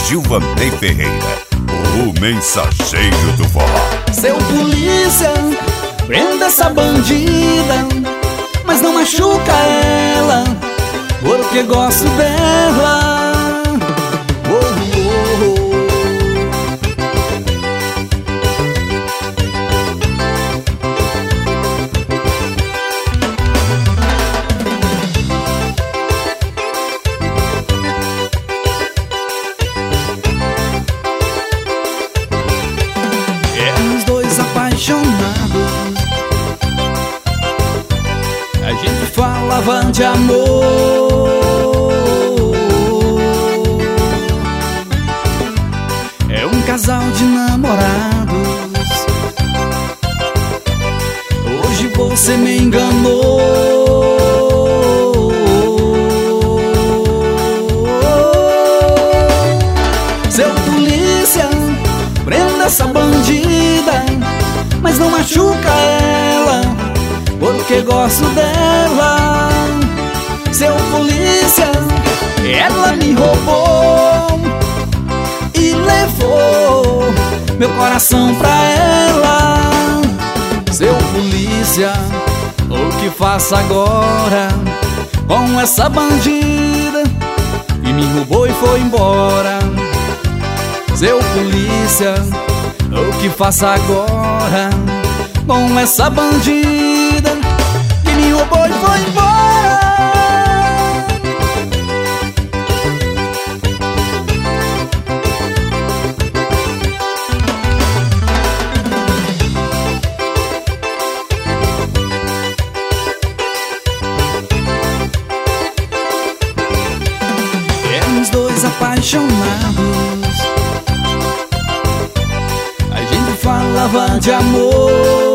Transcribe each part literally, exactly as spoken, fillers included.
Gilvanei Ferreira, o mensageiro do forró. Seu polícia, prenda essa bandida, mas não machuca ela, porque gosto dela. Oh, oh, oh. Éramos dois apaixonados, a gente falava de amor. É um casal de namorados. Hoje você me enganou. Seu polícia, prenda essa bandida, mas não machuca ela, porque gosto dela. Seu polícia, ela me roubou e levou meu coração pra ela. Seu polícia, o que faço agora com essa bandida que me roubou e foi embora? Seu polícia, o que faço agora com essa bandida que me roubou e foi embora? Éramos dois apaixonados, a gente falava de amor.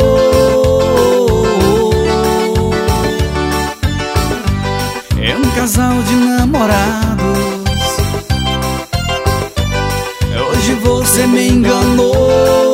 É um casal de namorados. Hoje você me enganou.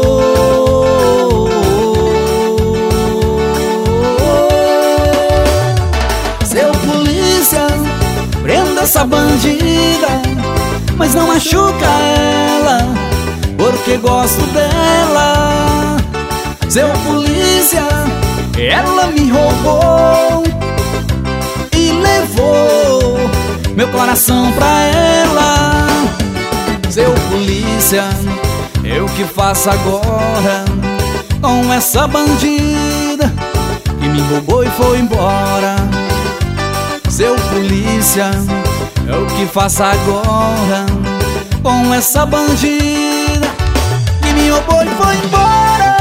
Seu polícia, prenda essa bandida, mas não machuca ela, porque gosto dela. Seu polícia, ela me roubou e levou meu coração pra ela. Seu polícia, eu que faço agora com essa bandida que me roubou e foi embora? Seu polícia, eu que faço agora com essa bandida que me roubou e foi embora?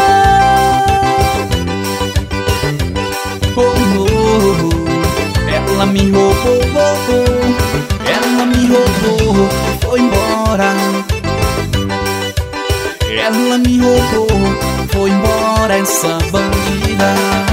Oh, oh, oh. Ela me roubou, oh, ela me roubou, foi embora. Ela me roubou, foi embora essa bandida.